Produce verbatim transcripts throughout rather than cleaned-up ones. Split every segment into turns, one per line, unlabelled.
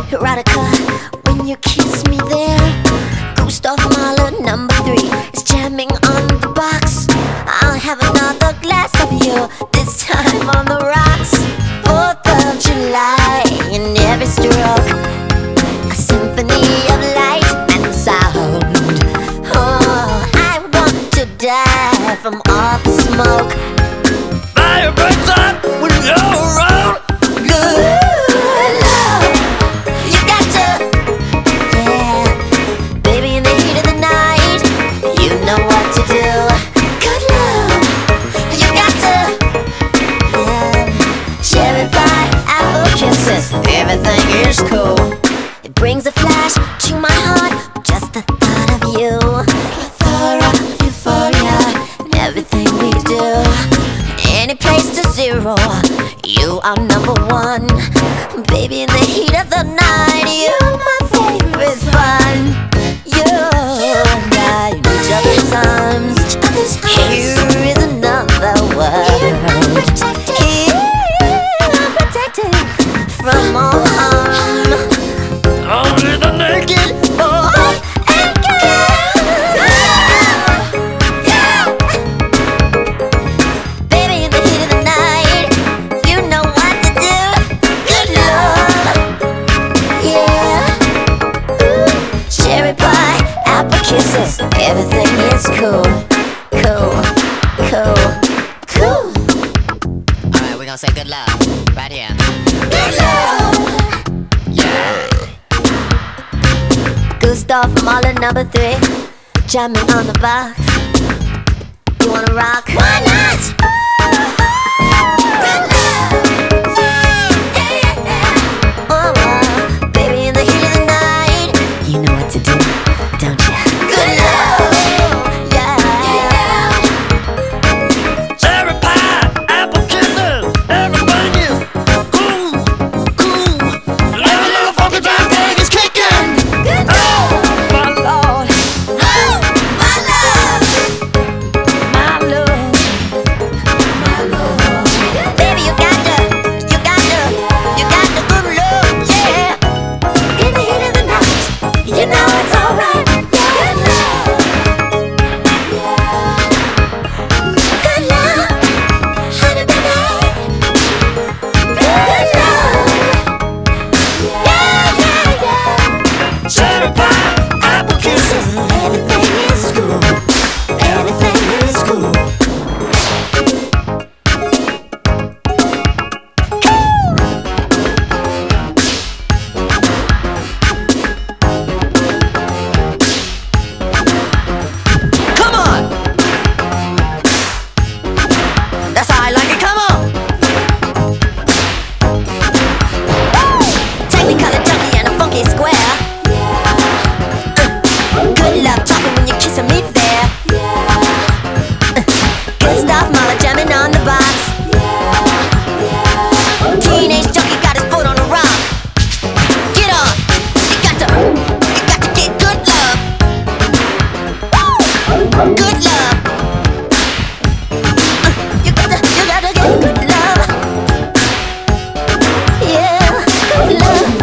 erotica when you kiss me there. Gustav Mahler number three is jamming on the box. I'll have another glass of you, this time on the rocks. Fourth of July, in every stroke, a symphony of light and sound. Oh, I want to die from all the smoke.
Fire breaks up when you're around.
Good love, you got to, yeah. Baby, in the heat of the night, you know what to do. Good love, you got to, yeah. Cherry pie, apple kisses, everything is cool. It brings a flash to my heart, just the thought of you. Plethora of euphoria in everything we do. Any place to zero, you are number one. Baby, in the heat of the night, you're my favorite fun. You and I in each other's arms. Here is another world. Here I'm protected from all harm.
Only the naked
Boy and girl. Yeah. Baby, in the heat of the night, you know what to do. Good love, yeah. Ooh, cherry pie, apple kisses, everything is cool, cool, cool, cool.
Alright, we're gonna say good love right here.
Good love.
Yeah.
Gustav Mahler number three, jamming on the box. You wanna rock? Why not? Good love, yeah, yeah, yeah. Oh, uh, baby, in the heat of the night, you know what to do, don't you? Good love, yeah, yeah.
cherry pie, apple kisses, everything is cool, cool. Every little funky drum thing is kicking.
Good
Oh,
love,
my lord,
oh, my love,
my love.
my love. Baby, you got the, you got the, you got the good love, yeah. In the heat of the night, you know it's alright. Good love, good love, honey baby. Good love, yeah, yeah, yeah.
Cherry pie, apple kisses,
Everything is cool, everything is cool.
come on. That's how I like it, come on.
Technicolor junkie and a funky square. Uh, good love talking when you're kissing me there. Uh, good stuff, Mahler jamming on the box. Teenage junkie got his foot on the rock. Get on, you got to, you got to get good love. Woo! Good love. Uh, you got to, you got to get good love. Yeah, good love.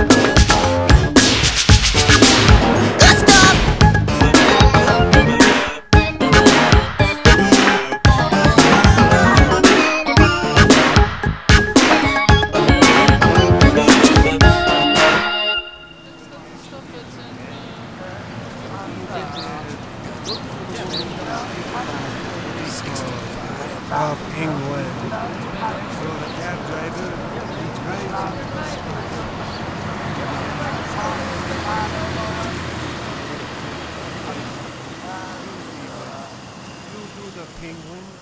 Good stuff.
A penguin. So the cab driver, he drives into the sky. You do the penguin.